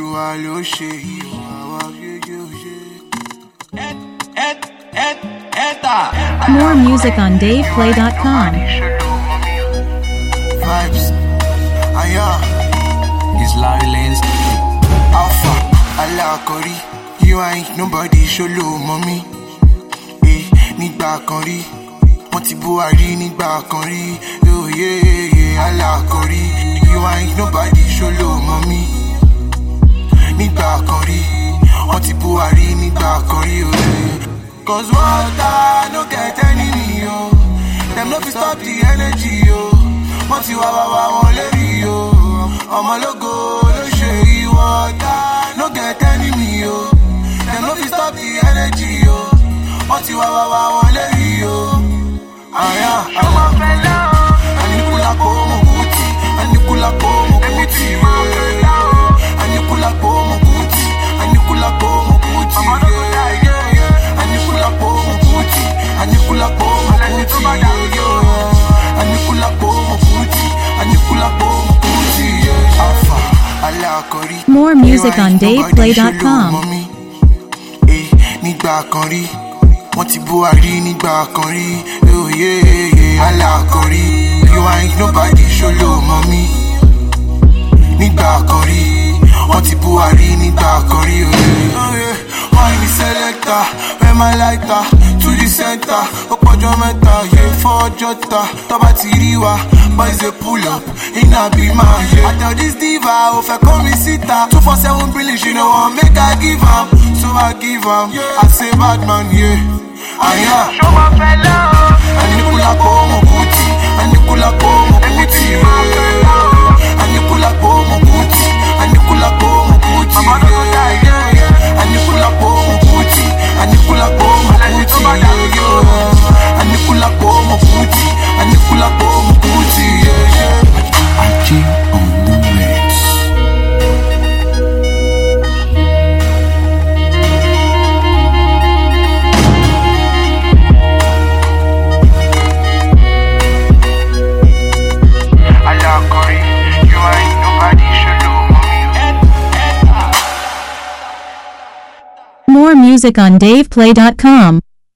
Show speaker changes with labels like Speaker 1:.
Speaker 1: Olúwa ló ṣe ìwà
Speaker 2: More music on DavePlay.com.
Speaker 1: Vibes.
Speaker 3: It's Larry Lanes.
Speaker 1: Alpha, Alakori. You ain't nobody show low, mommy. Nígbà kan rí, wọ́n ti Buhari nígbà kan rí. Oh yeah, Alakori. You ain't nobody show low, mommy. Nígbà kan rí, wọ́n ti Buhari nígbà kan rí. Oh yeah. Cause water no get enemy, yo. Them no fit stop the energy, yo. Wọ́n ti wá wọn lérí, yo. Ọmọ lógo ló ṣe yí. Water no get enemy, yo. Them no fit stop the energy, yo. Wọ́n ti wá wọn lérí, yo. Ṣọmọ fẹ́lá o. Anikulapo Mokuti, Anikulapo Mokuti, yeah. Anikulapo Mokuti, Anikulapo Mokuti, yeah. Anikulapo Mokuti, Anikulapo Mokuti, yeah. Anikulapo Mokuti, Anikulapo Mokuti, yeah. Alpha, Alakori.
Speaker 2: More music on DavePlay.com.
Speaker 1: Nígbà kan rí, wọ́n ti Buhari nígbà kan rí. Oh yeah, Alakori. You ain't nobody show low, mommy. Nígbà kan rí, wọ́n ti Buhari nígbà kan rí. Oh yeah, why the selector? Where my lighter? To the center. Ọ̀pọ̀jọ́ mẹ́ta, yeah, fọ́jọ́ ta. Tọ́ba ti rí wa, boys dey pull up. Iná bí máa yẹ. I tell this diva, ó fẹ́ kó mi síta. 247 billion, she no wan make I give am. So I give am. I say bad man, yeah. Ṣọmọ fẹ́lá o. Anikulapo Mokuti, Anikulapo Mokuti, yeah. Anikulapo Mokuti, Anikulapo Mokuti, yeah. Anikulapo Mokuti, Anikulapo Mokuti, yeah. Anikulapo Mokuti, Anikulapo Mokuti, yeah.
Speaker 3: IG on the mix.
Speaker 1: Alakori, you ain't nobody should know, mommy.
Speaker 2: More music on DavePlay.com.